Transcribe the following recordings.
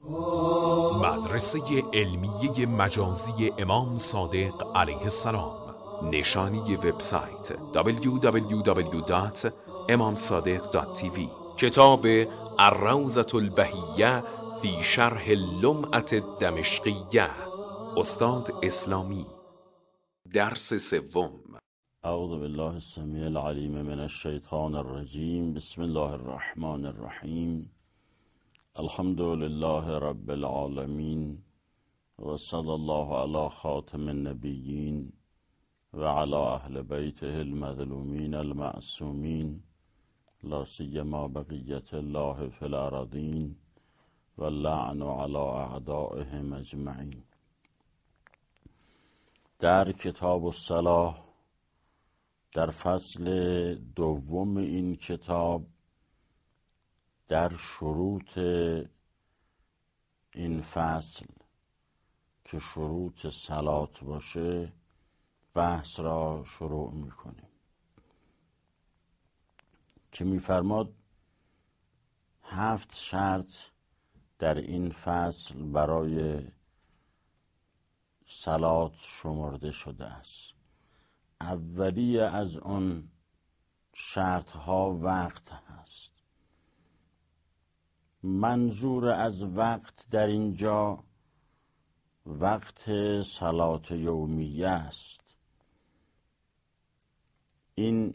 مدرسه علمیه مجازی امام صادق علیه السلام. نشانی وبسایت www.imamsadiq.tv. کتاب الروضة البهیه فی شرح اللمعة الدمشقیه، استاد اسلامی. درس سوم. اعوذ بالله السمیع العلیم من الشیطان الرجیم. بسم الله الرحمن الرحیم. الحمد لله رب العالمین و صلی الله علی خاتم النبیین و علی اهل بیته المظلومین المعصومین، لا سیما بقیت الله فی الارضین و اللعن علی اعدائهم اجمعین. در کتاب الصلاة، در فصل دوم این کتاب، در شروط این فصل که شروط صلات باشه بحث را شروع میکنیم که میفرماد 7 شرط در این فصل برای صلات شمرده شده است. اولی از آن شرط ها وقت هست. منظور از وقت در اینجا وقت صلات یومیه است. این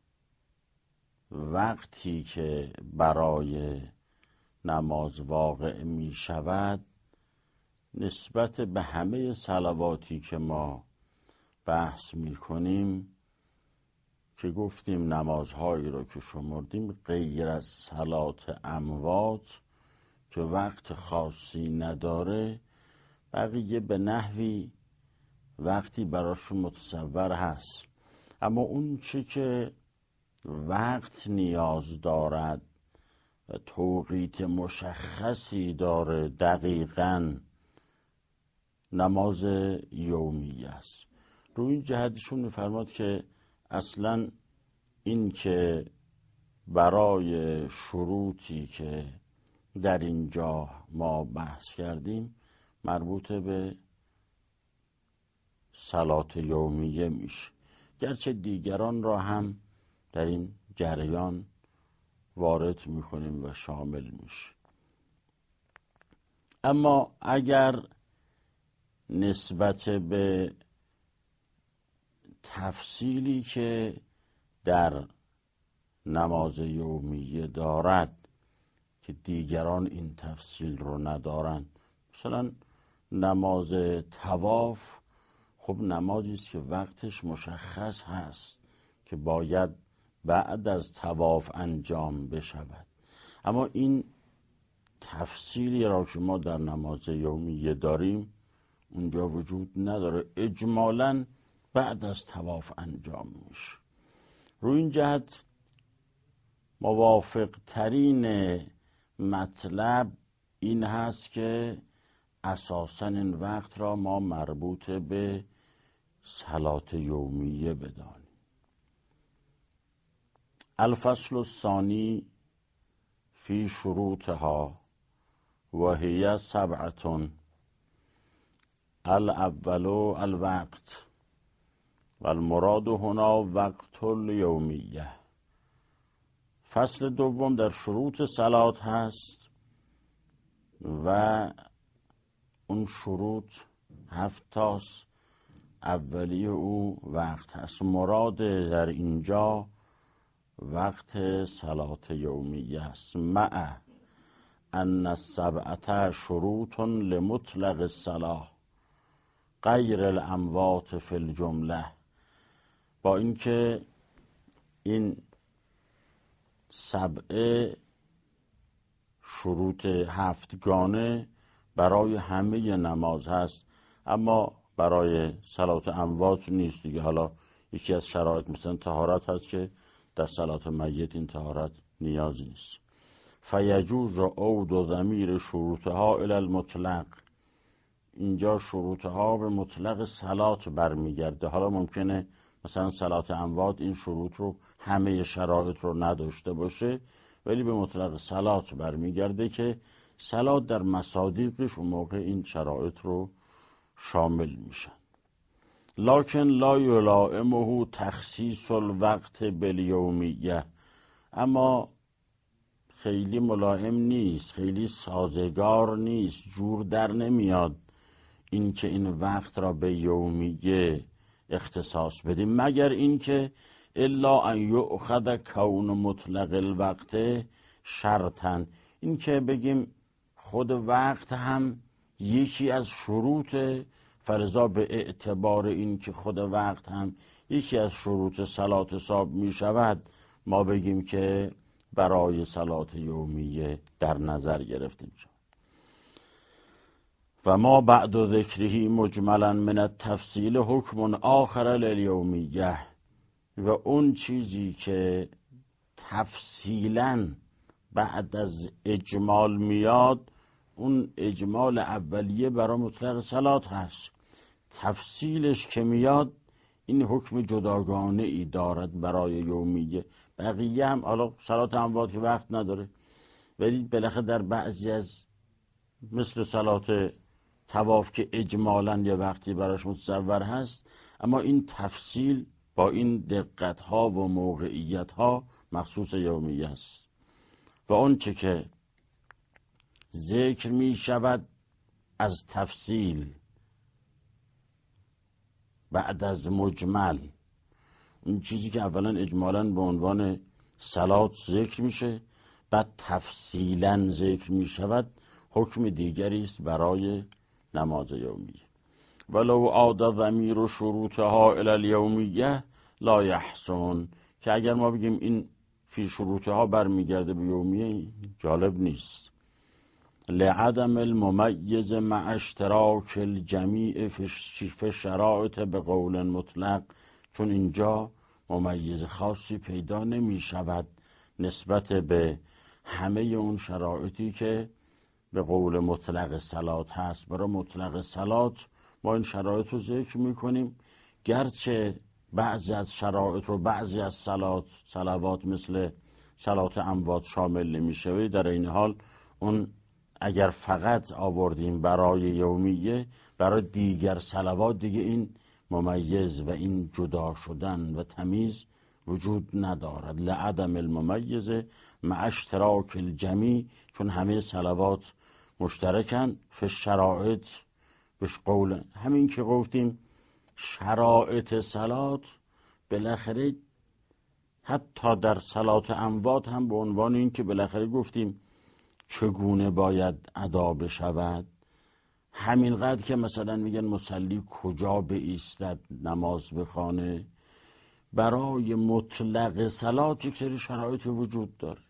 وقتی که برای نماز واقع می شود نسبت به همه صلواتی که ما بحث می کنیم که گفتیم نمازهایی رو که شمردیم غیر از صلات اموات که وقت خاصی نداره، بقیه به نحوی وقتی براشون متصور هست. اما اون چه که وقت نیاز دارد و توقیت مشخصی داره دقیقاً نماز یومی است. روی این جهتشون می‌فرماد که اصلاً این که برای شروطی که در اینجا ما بحث کردیم مربوط به صلات یومیه میشه، گرچه دیگران را هم در این جریان وارد میکنیم و شامل میشه. اما اگر نسبت به تفصیلی که در نماز یومیه دارد که دیگران این تفصیل رو ندارن، مثلا نماز طواف، خب نمازی است که وقتش مشخص هست که باید بعد از طواف انجام بشود، اما این تفصیلی را که ما در نماز یومیه داریم اونجا وجود نداره، اجمالاً بعد از طواف انجام میشه. روی این جهت موافق ترین مطلب این هست که اساساً این وقت را ما مربوط به صلات یومیه بدانیم. الفصل الثانی فی شروطها و هی 7. الاول الوقت و المراد هنا وقت الیومیه. فصل دوم در شروط صلات هست و اون شروط 7 تاست. اولی او وقت هست. مراد در اینجا وقت صلات یومیه است. مع ان 7 شروط لمطلق الصلاة غیر الاموات فی الجمله. با اینکه این 7 شروط 7گانه برای همه نماز هست، اما برای صلات اموات نیست دیگه. حالا یکی از شرایط مثلا طهارت هست که در صلات میت این طهارت نیازی نیست. فیجوز عود ضمیر شروطها الی المطلق. اینجا شروطها به مطلق صلات برمیگرده. حالا ممکنه مثلا صلات اموات این شروط رو همه شرایط رو نداشته باشه، ولی به مطلق صلات برمیگرده که صلات در مصادیقش اون موقع این شرایط رو شامل میشن. لکن لا یلائمه تخصیص الوقت بالیومیه، اما خیلی ملائم نیست، خیلی سازگار نیست، جور در نمیاد اینکه این وقت را به یومیه اختصاص بدیم، مگر اینکه الا ان یؤخذ کون مطلق الوقت شرطا، اینکه بگیم خود وقت هم یکی از شروط، فرضا به اعتبار اینکه خود وقت هم یکی از شروط صلات حساب می شود، ما بگیم که برای صلات یومیه در نظر گرفتیم شد. و ما بعد ذکره مجملا من التفصیل حکم آخر لیومیه، و اون چیزی که تفصیلا بعد از اجمال میاد، اون اجمال اولیه برای مطلق صلات هست، تفصیلش که میاد این حکم جداگانه ای دارد برای یومیه. بقیه هم حالا صلات اموات که وقت نداره، ولی بالاخره در بعضی از مثل صلات طواف که اجمالاً یه وقتی براش متصور هست، اما این تفصیل با این دقت ها و موقعیت ها مخصوص یومیه است. و اون چه که ذکر می شود از تفصیل بعد از مجمل، این چیزی که اولا اجمالاً به عنوان صلات ذکر میشه، بعد تفصیلاً ذکر می شود، حکم دیگری است برای نماز یومیه. ولو عاد ضمیر و شروطها الی الیومیه لا یحسن، که اگر ما بگیم این فی شروطها برمیگرده به یومیه جالب نیست. لعدم الممیز مع اشتراک الجمیع فی شرائط به قول مطلق، چون اینجا ممیز خاصی پیدا نمی شود نسبت به همه اون شرایطی که به قول مطلق صلات هست. برای مطلق صلات ما این شرایط رو ذکر میکنیم، گرچه بعضی از شرایط رو بعضی از صلوات مثل صلات اموات شامل نمیشه، ولی در این حال اون اگر فقط آوردیم برای یومیه، برای دیگر صلوات دیگه این ممیز و این جدا شدن و تمیز وجود ندارد. لعدم الممیز مع اشتراک الجمیع، چون همه صلوات مشترکن فی شرائط بهش قول. همین که گفتیم شرائط صلات بالاخره حتی در صلات اموات هم به عنوان این که بالاخره گفتیم چگونه باید ادا بشود، همینقدر که مثلا میگن مصلی کجا بایستد نماز بخوانه، برای مطلق صلات یک سری شرایط وجود داره.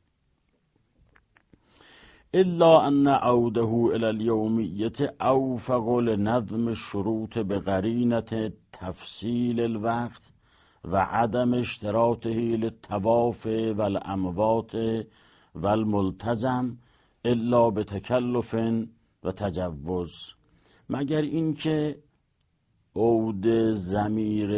الا ان عوده الى الیومیه اوفق لنظم الشروط بقرینة تفصیل الوقت و عدم اشتراطه للطواف والاموات والملتزم الا بتکلف و تجوز، مگر اینکه عود ضمیر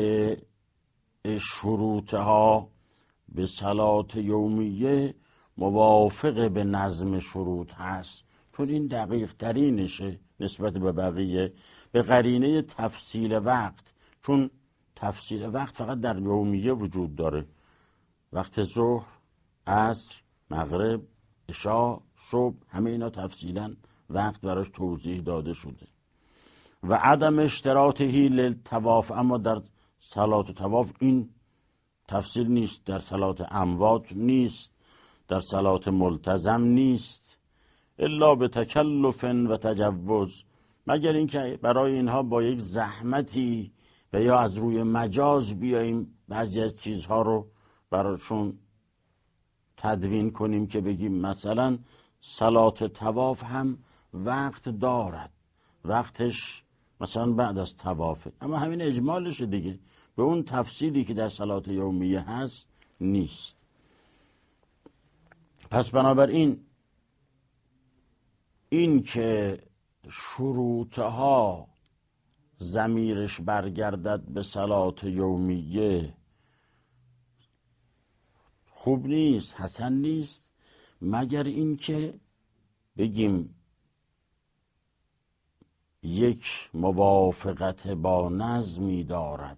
شروطها به صلات یومیه موافق به نظم شروط هست، چون این دقیق ترینشه نسبت به بقیه، به قرینه تفصیل وقت، چون تفصیل وقت فقط در یومیه وجود داره، وقت ظهر، عصر، مغرب، عشاء، صبح، همه اینا تفصیلا وقت براش توضیح داده شده. و عدم اشتراطهی للطواف، اما در صلات طواف این تفصیل نیست، در صلات اموات نیست، در صلات ملتزم نیست، الا به تکلف و تجوز، مگر اینکه برای اینها با یک زحمتی و یا از روی مجاز بیاییم بعضی از چیزها رو براشون تدوین کنیم که بگیم مثلا صلات طواف هم وقت دارد، وقتش مثلا بعد از طوافه، اما همین اجمالشه دیگه، به اون تفصیلی که در صلات یومیه هست نیست. پس بنابراین این که شروطها ضمیرش برگردد به صلات یومیه خوب نیست، حسن نیست، مگر اینکه بگیم یک موافقت با نظمی دارد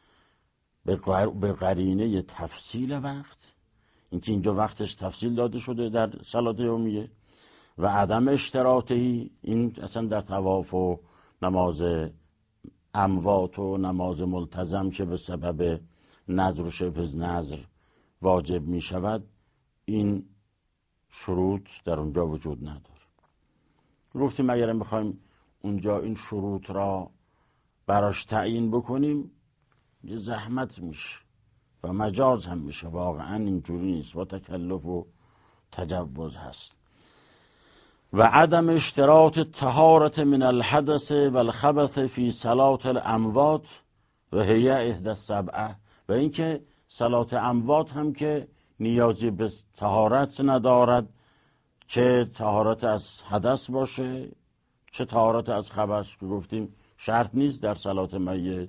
به قرینه تفصیل وقت، اینکه اینجا وقتش تفصیل داده شده در صلات یومیه، و عدم اشتراطی، این اصلا در طواف و نماز اموات و نماز ملتزم که به سبب نذر و شبه نذر واجب می شود، این شروط در اونجا وجود نداره. گفتیم اگر میخوایم اونجا این شروط را براش تعیین بکنیم یه زحمت میشه و مجاز هم میشه، واقعا اینجوری نیست و تکلف و تجوز هست. و عدم اشتراط طهارت من الحدث و الخبث فی صلات الاموات و هی احدى السبعه، و اینکه صلات اموات هم که نیازی به طهارت ندارد، چه طهارت از حدث باشه چه طهارت از خبث، که گفتیم شرط نیست در صلات میت.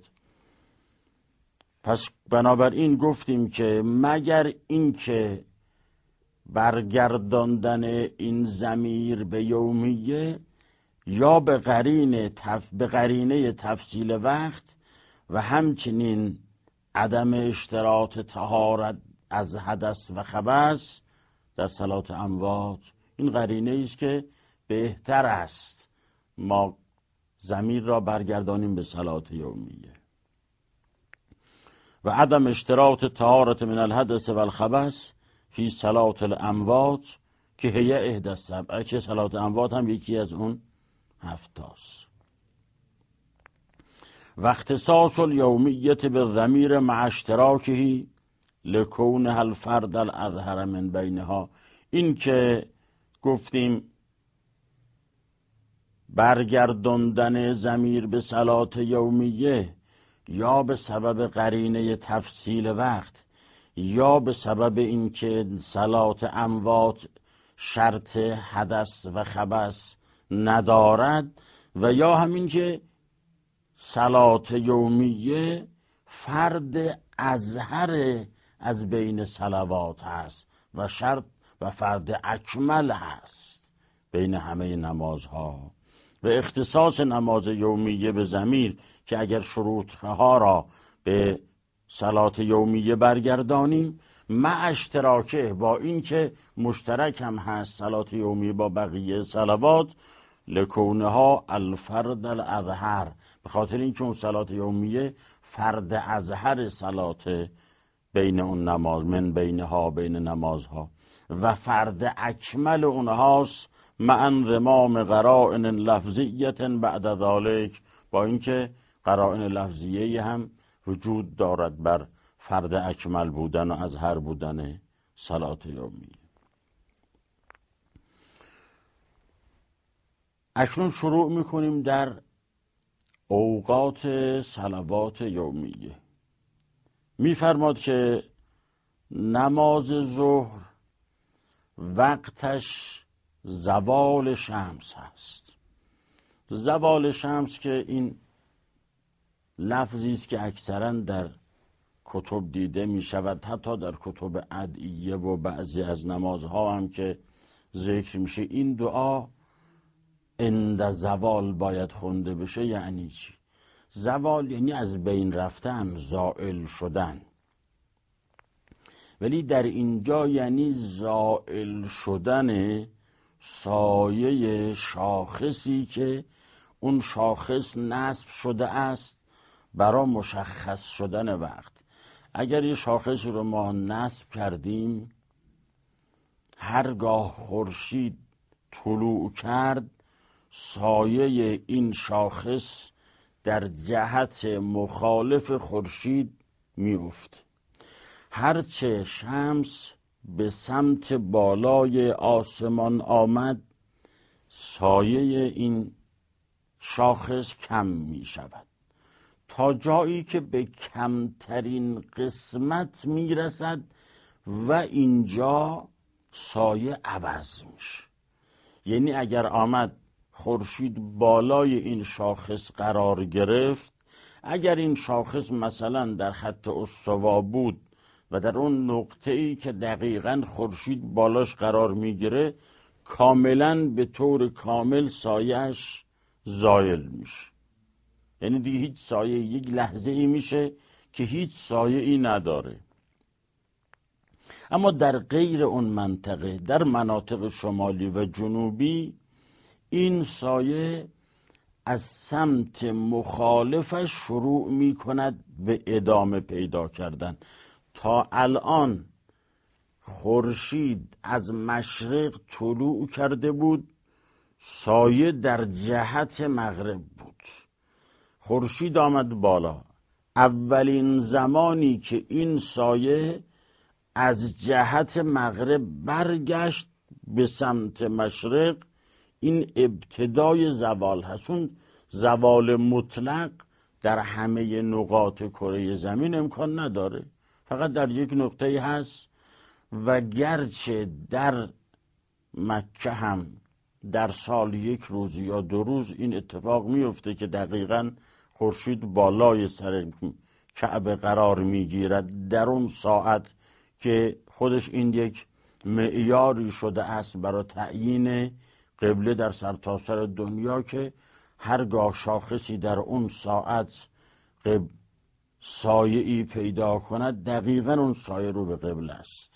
پس بنابراین گفتیم که مگر اینکه برگرداندن این ضمیر به یومیه یا به قرینه تفصیل وقت و همچنین عدم اشتراط طهارت از حدث و خبث در صلات اموات، این قرینه است که بهتر است ما ضمیر را برگردانیم به صلات یومیه. و عدم اشتراط طهارت من الحدث و الخبث فی صلات الاموات که هی احدى السبعه، که صلات اموات هم یکی از اون 7 تاست. و اختصاص الیومیت بالضمیر مع اشتراکه لکونها الفرد الاظهر من بینها، این که گفتیم برگرداندن ضمیر به صلات یومیه یا به سبب قرینه تفصیل وقت یا به سبب اینکه صلات اموات شرط حدث و خبث ندارد، و یا همین که صلات یومیه فرد اظهر از بین صلوات هست و شرط و فرد اکمل هست بین همه نمازها. و اختصاص نماز یومیه به ضمیر که اگر شروطها را به صلات یومیه برگردانیم مع اشتراکه، با این که مشترک هم هست صلات یومیه با بقیه صلوات، لکونها الفرد الاظهر، به خاطر اینکه اون صلات یومیه فرد اظهر صلات بین اون نماز، من بینها بین نمازها، و فرد اکمل اونهاست مع انضمام قرائن لفظیت بعد ذلك، با اینکه قرائن لفظیه هم وجود دارد بر فرد اکمل بودن و اظهر بودن صلات یومیه. اکنون شروع میکنیم در اوقات صلوات یومیه. میفرماد که نماز ظهر وقتش زوال شمس هست. زوال شمس که این لفظی است که اکثرا در کتب دیده می شود، حتی در کتب ادعیه و بعضی از نمازها هم که ذکر میشه این دعا عند زوال باید خونده بشه. یعنی چی؟ زوال یعنی از بین رفتن، زائل شدن، ولی در اینجا یعنی زائل شدن سایه شاخصی که اون شاخص نصب شده است برای مشخص شدن وقت. اگر یه شاخص رو ما نصب کردیم، هرگاه خورشید طلوع کرد سایه این شاخص در جهت مخالف خورشید میفته. هرچه شمس به سمت بالای آسمان آمد سایه این شاخص کم می شود تا جایی که به کمترین قسمت می رسد و اینجا سایه عوض میشه. یعنی اگر آمد خورشید بالای این شاخص قرار گرفت، اگر این شاخص مثلا در خط استوا بود و در اون نقطه‌ای که دقیقاً خورشید بالاش قرار میگیره کاملا به طور کامل سایه‌اش زایل میشه. یعنی دیگه هیچ سایه، یک لحظه ای میشه که هیچ سایه ای نداره. اما در غیر اون منطقه، در مناطق شمالی و جنوبی، این سایه از سمت مخالفش شروع می کند به ادامه پیدا کردن. تا الان خورشید از مشرق طلوع کرده بود، سایه در جهت مغرب بود. خورشید آمد بالا. اولین زمانی که این سایه از جهت مغرب برگشت به سمت مشرق، این ابتدای زوال هست. اون زوال مطلق در همه نقاط کره زمین امکان نداره، فقط در یک نقطه هست. و گرچه در مکه هم در سال 1 روز یا 2 روز این اتفاق میفته که دقیقاً خورشید بالای سر کعبه قرار میگیرد، در اون ساعت که خودش این یک معیاری شده است برای تعیین قبله در سرتاسر دنیا، که هرگاه شاخصی در اون ساعت سایه‌ای پیدا کند، دقیقاً اون سایه رو به قبله است.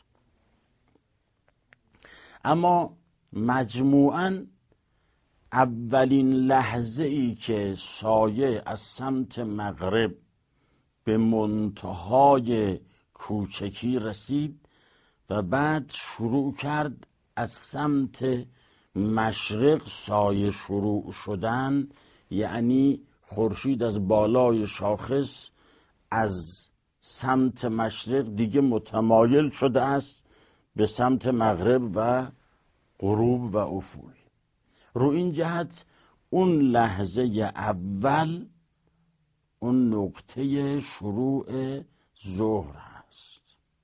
اما مجموعاً اولین لحظه ای که سایه از سمت مغرب به منتهای کوچکی رسید و بعد شروع کرد از سمت مشرق سایه شروع شدن، یعنی خورشید از بالای شاخص از سمت مشرق دیگه متمایل شده است به سمت مغرب و غروب و افول. رو این جهت اون لحظه اول اون نقطه شروع ظهر هست.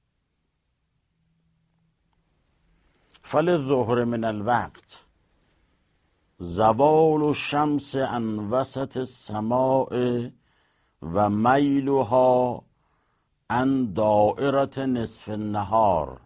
فللظهر من الوقت زوال الشمس عن وسط السماء و میلها عن دائره نصف النهار.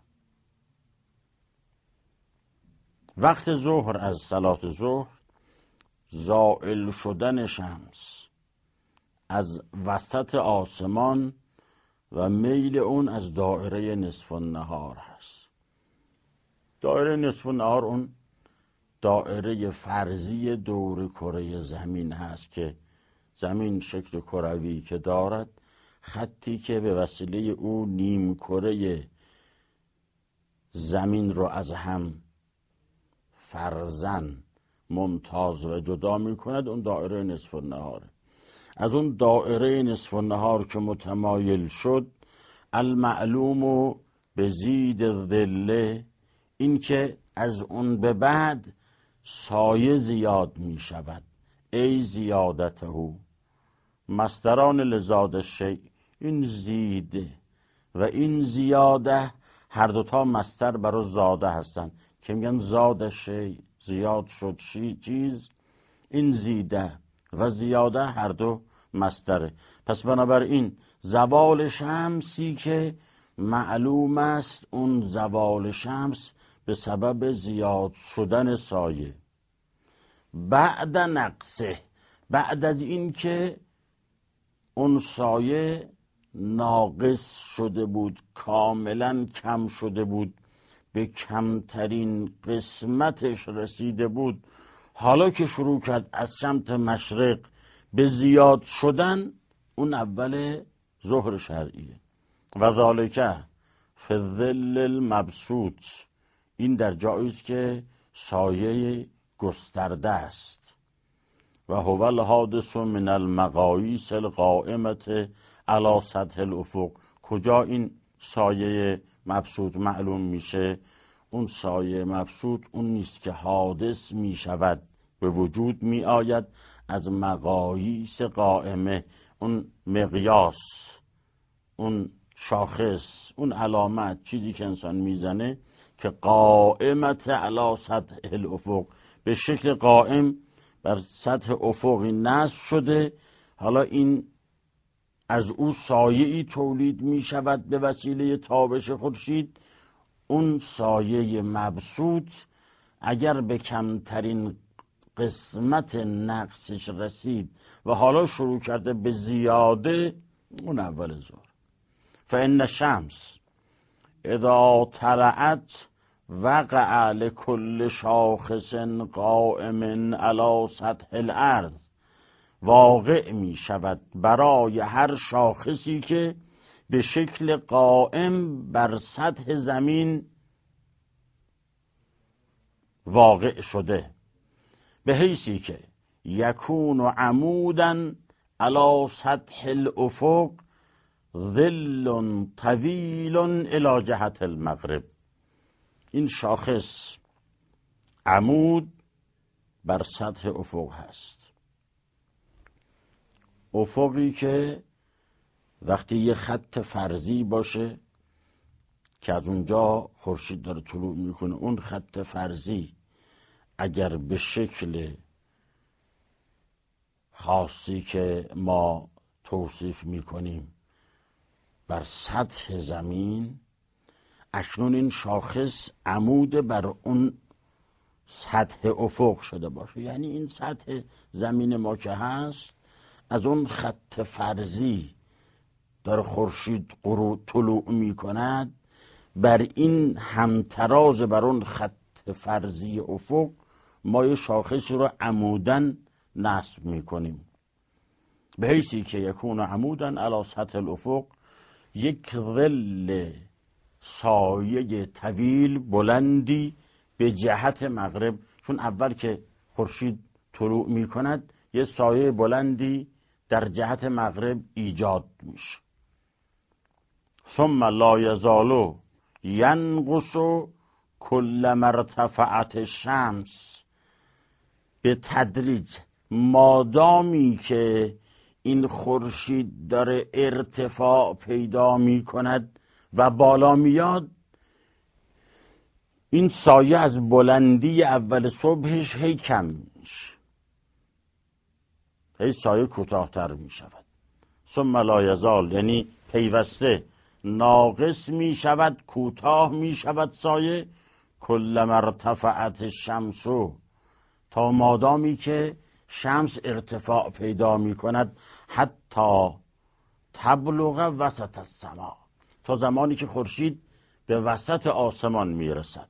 وقت ظهر از صلات ظهر، زائل شدن شمس از وسط آسمان و میل اون از دائره نصف النهار هست. دائره نصف النهار اون دائره فرضی دور کره زمین هست که زمین شکل کروی که دارد، خطی که به وسیله او نیم کره زمین رو از هم فرزن ممتاز و جدا می کند، اون دائره نصف النهاره. از اون دائره نصف النهار که متمایل شد، المعلوم به زید ظله، این که از اون به بعد سایه زیاد می شود. ای زیادته، مصدران لزاد شیء، این زیده و این زیاده هر دوتا مصدر برای زاده هستن که میگن زاد شیء، زیاد شد چیز. این زیده و زیاده هر دو مصدره. پس بنابراین زوال شمسی که معلوم است، اون زوال شمس به سبب زیاد شدن سایه. بعد نقصه، بعد از این که اون سایه ناقص شده بود، کاملا کم شده بود، به کمترین قسمتش رسیده بود، حالا که شروع کرد از سمت مشرق به زیاد شدن، اون اول ظهر شرعیه. و ذالکه فی الظل المبسوط، این در جایی است که سایه گسترده است. و هو الحادث من المقاییس القائمة علی سطح الافق. کجا این سایه مبسوط معلوم میشه؟ اون سایه مبسوط اون نیست که حادث می شود، به وجود می آید از مقاییس قائمه، اون مقیاس، اون شاخص، اون علامت، چیزی که انسان میزنه که قائمت علی سطح الافق، به شکل قائم بر سطح افقی نصب شده. حالا این از او سایه‌ای تولید می شود به وسیله تابش خورشید. اون سایه مبسوط اگر به کمترین قسمت نقصش رسید و حالا شروع کرده به زیاده، اون اول ظهر. فإن الشمس اذا طلعت وقع لكل شاخص قائم على سطح الارض، واقع می شود برای هر شاخصی که به شکل قائم بر سطح زمین واقع شده، به حیثی که یکون عموداً علی سطح الافق ظل طویل الی جهت المغرب. این شاخص عمود بر سطح افق هست، افقی که وقتی یه خط فرضی باشه که از اونجا خورشید داره طلوع میکنه، اون خط فرضی اگر به شکل خاصی که ما توصیف میکنیم بر سطح زمین، اکنون این شاخص عمود بر اون سطح افق شده باشه، یعنی این سطح زمین ما که هست از اون خط فرضی داره خورشید طلوع میکند، بر این همتراز بر اون خط فرضی افق ما یه شاخص رو عمودن نصب میکنیم، به حیثی که یکون عمودن علی سطح الافق، یک ظل سایه طویل بلندی به جهت مغرب، چون اول که خورشید طلوع میکند یه سایه بلندی در جهت مغرب ایجاد میشه. ثم لا یزال ینقص کلما ارتفعت الشمس، به تدریج مادامی که این خورشید داره ارتفاع پیدا می کند و بالا میاد، این سایه از بلندی اول صبحش هی کم میشه، هی سایه کوتاه‌تر می شود. ثم لا یزال یعنی پیوسته ناقص می شود، کوتاه می شود سایه، کلما ارتفعت الشمس، تا مادامی که شمس ارتفاع پیدا می کند، حتی تبلغ وسط السما، تا زمانی که خورشید به وسط آسمان می رسد.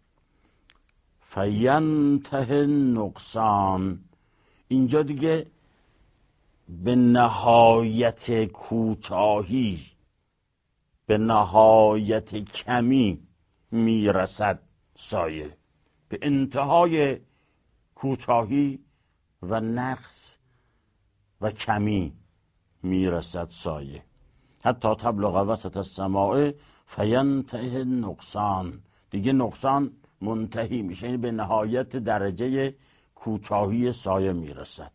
فینتهی نقصان، اینجا دیگه به نهایت کوتاهی، به نهایت کمی می رسد سایه، به انتهای کوتاهی و نقص و کمی میرسد سایه. حتی تبلغ وسط السماء فینتهی نقصان، دیگه نقصان منتهی میشه، یعنی به نهایت درجه کوتاهی سایه میرسد.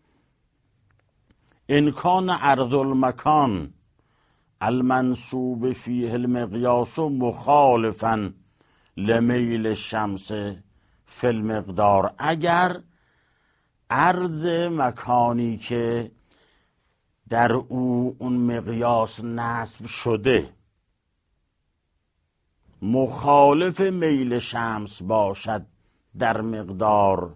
ان کان عرض المکان المنصوب فیه المقیاس مخالفا لمیل الشمس فی المقدار، اگر عرض مکانی که در او اون مقیاس نصب شده مخالف میل شمس باشد در مقدار،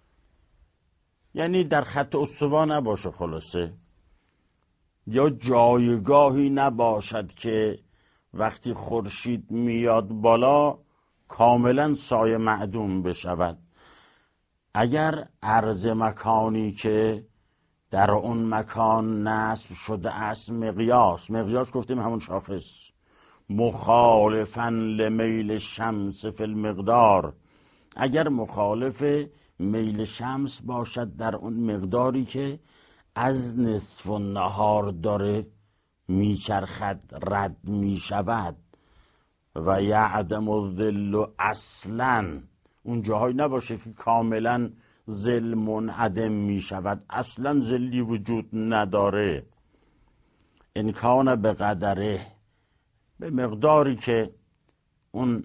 یعنی در خط استوا نباشه، خلاصه یا جایگاهی نباشد که وقتی خورشید میاد بالا کاملا سایه معدوم بشود، اگر عرض مکانی که در اون مکان نصب شده است مقیاس گفتیم همون شاخص، مخالفاً لمیل شمس فی المقدار، اگر مخالف میل شمس باشد در اون مقداری که از نصف النهار داره میچرخد، رد میشود، و یعدم الظل اصلاً، اون جاهایی نباشه که کاملا ظل منعدم می شود، اصلا ظلی وجود نداره. ان کان به قدره، به مقداری که اون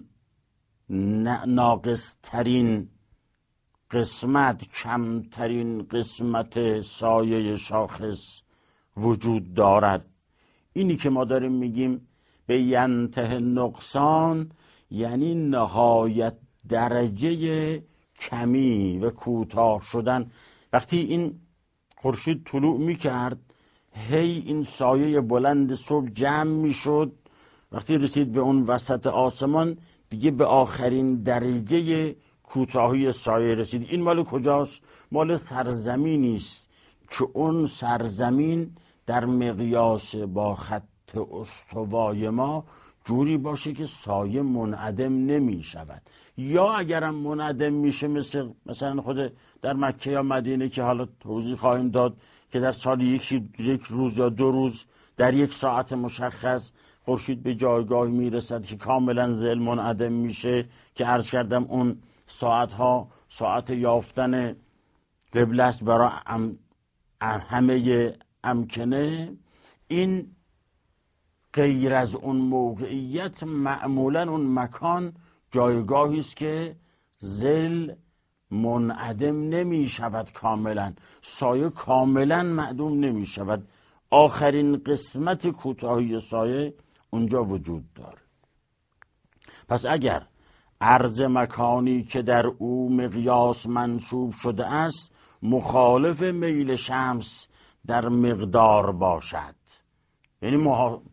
ناقص ترین قسمت، کمترین قسمت سایه شاخص وجود دارد. اینی که ما داریم میگیم به ینتهی نقصان، یعنی نهایت درجه کمی و کوتاه شدن، وقتی این خورشید طلوع میکرد هی این سایه بلند صبح جمع میشد، وقتی رسید به اون وسط آسمان دیگه به آخرین درجه کوتاهی سایه رسید. این مال کجاست؟ مال سرزمینی است که اون سرزمین در مقیاس با خط استوای ما جوری باشه که سایه منعدم نمی شود، یا اگرم منعدم میشه مثلا خود در مکه یا مدینه که حالا توضیح خواهیم داد که در سال یک روز یا 2 روز در یک ساعت مشخص خورشید به جایگاهی میرسد که کاملا ظل منعدم میشه که عرض کردم اون ساعتها ساعت یافتن قبله است برای همه امکنه. این غیر از اون موقعیت معمولا اون مکان جایگاهی است که ظل منعدم نمی شود کاملا، سایه کاملا معدوم نمی شود، آخرین قسمت کوتاهی سایه اونجا وجود داره. پس اگر عرض مکانی که در او مقیاس منصوب شده است مخالف میل شمس در مقدار باشد، یعنی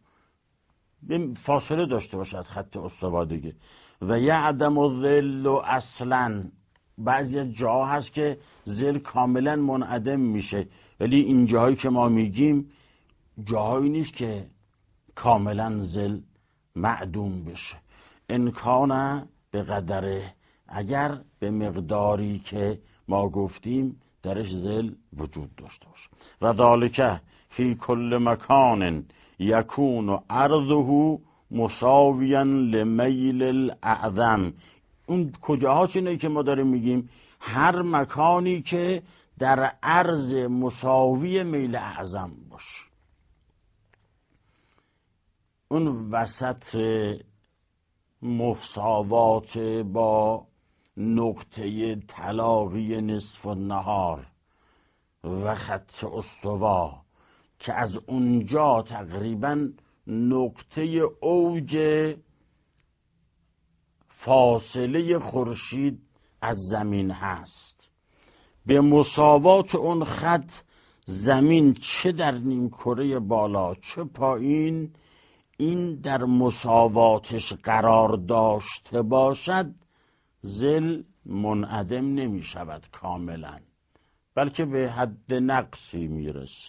فاصله داشته باشد خط استوادگی، و یعدم الظل اصلا، بعضی از جاها هست که ظل کاملا منعدم میشه، ولی این جاهایی که ما میگیم جاهایی نیست که کاملا ظل معدوم بشه. امکانه به قدره، اگر به مقداری که ما گفتیم درش ظل وجود داشته باشه. و ذالک فی کل مکان یکون عرضه مساویا لمیل الاعظم. اون کجاهاست اینه که ما داریم میگیم؟ هر مکانی که در عرض مساوی میل اعظم باشه. اون وسط مساوات با نقطه تلاقی نصف النهار و خط استوا که از اونجا تقریبا نقطه اوج فاصله خورشید از زمین هست، به مساوات اون خط زمین چه در نیمکره بالا چه پایین این در مساواتش قرار داشته باشد ظل منعدم نمی شود کاملا، بلکه به حد نقصی میرسه.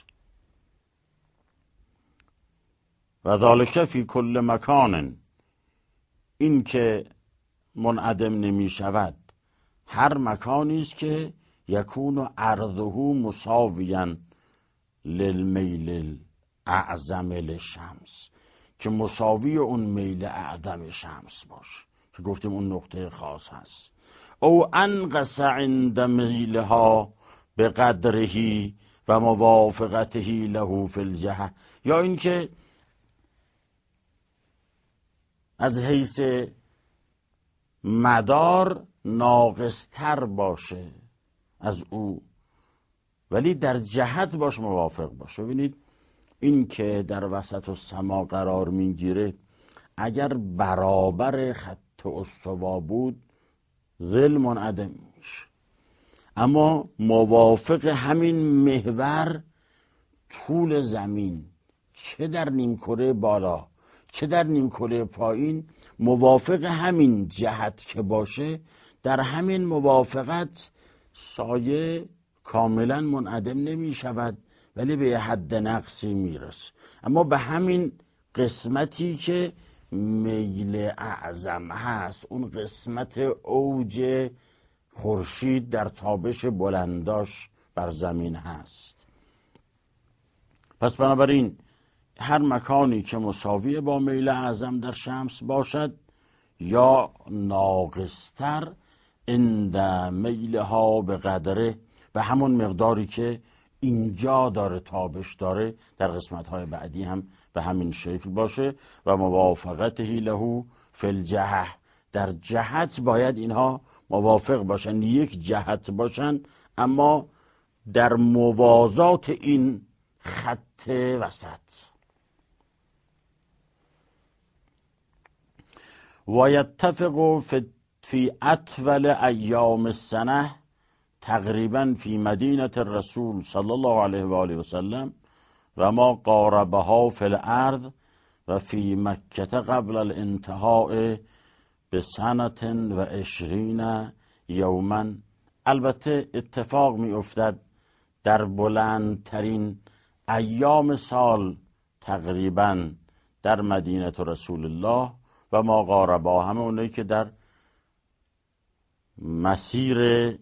و ذالک فی کل مکان، این که منعدم نمی شود هر مکانی است که یکون عرضه مساویا للمیل اعظم للشمس، که مساوی اون میل اعظم شمس باشه که گفتیم اون نقطه خاص هست. او انقص عند میلها به قدره و موافقته له فی الجهه، یا اینکه از حیث مدار ناقصتر باشه از او ولی در جهت باش موافق باشه. ببینید این که در وسط السما قرار میگیره اگر برابر خط استوا بود ظل منعدم میشه، اما موافق همین محور طول زمین چه در نیمکره بالا چه در نیمکره پایین موافق همین جهت که باشه، در همین موافقت سایه کاملا منعدم نمی شود ولی به حد نقصی میرسه، اما به همین قسمتی که میل اعظم هست، اون قسمت اوج خورشید در تابش بلنداش بر زمین هست. پس بنابراین هر مکانی که مساوی با میل اعظم در شمس باشد یا ناقصتر عند میلها به قدره، به همون مقداری که اینجا داره تابش داره در قسمت‌های بعدی هم به همین شکل باشه. و موافقته له فی الجهه، در جهت باید اینها موافق باشن، یک جهت باشن اما در موازات این خط وسط. و یتفق فی فی اطول ایام السنه تقریبا فی مدینه الرسول صلی الله علیه و آله و سلم و ما قاربها فی الارض و فی مکه قبل الانتهاء بسنة و 20 یوما. البته اتفاق می افتد در بلندترین ایام سال تقریبا در مدینه رسول الله و ما قاربها، همه اونایی که در مسیر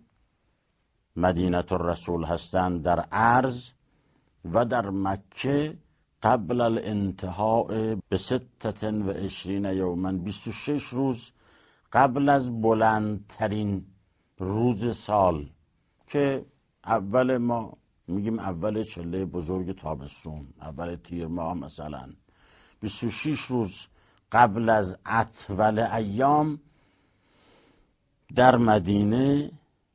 مدینه الرسول هستند در عرض، و در مکه قبل الانتهاء بستة و 20 یوما، 26 روز قبل از بلندترین روز سال که اول ما میگیم اول چله بزرگ تابستون، اول تیر ماه مثلا، 26 روز قبل از اطول ایام در مدینه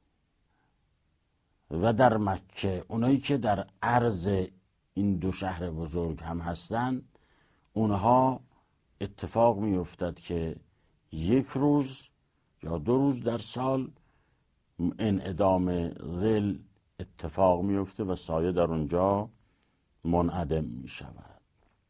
و در مکه. اونایی که در عرض این دو شهر بزرگ هم هستن، اونها اتفاق می افتد که یک روز یا 2 روز در سال انعدام ظل اتفاق می افته و سایه در اونجا منعدم می شود.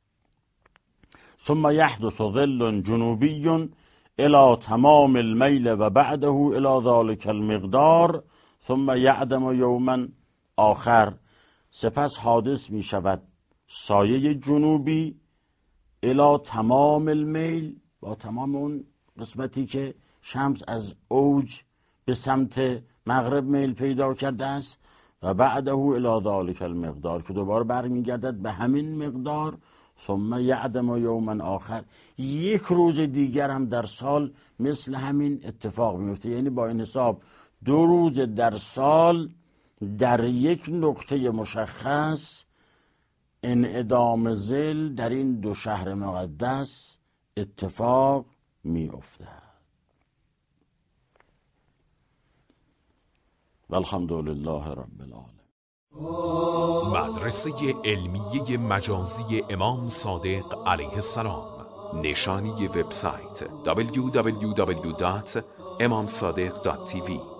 ثم یحدث ظل جنوبی الى تمام المیل و بعده الى ذلك المقدار ثم یعدم یوما آخر. سپس حادث می شود سایه جنوبی الی تمام المیل، با تمام اون قسمتی که شمس از اوج به سمت مغرب میل پیدا کرده است، و بعده الی ذلک المقدار که دوباره برمیگردد به همین مقدار. ثم یعدم یوما آخر، یک روز دیگر هم در سال مثل همین اتفاق میفته. یعنی با این حساب 2 روز در سال در یک نقطه مشخص انعدام ظل در این 2 شهر مقدس اتفاق میافتد. والحمد لله رب العالمین. مدرسه علمیه مجازی امام صادق علیه السلام. نشانی وبسایت www.imamsadiq.tv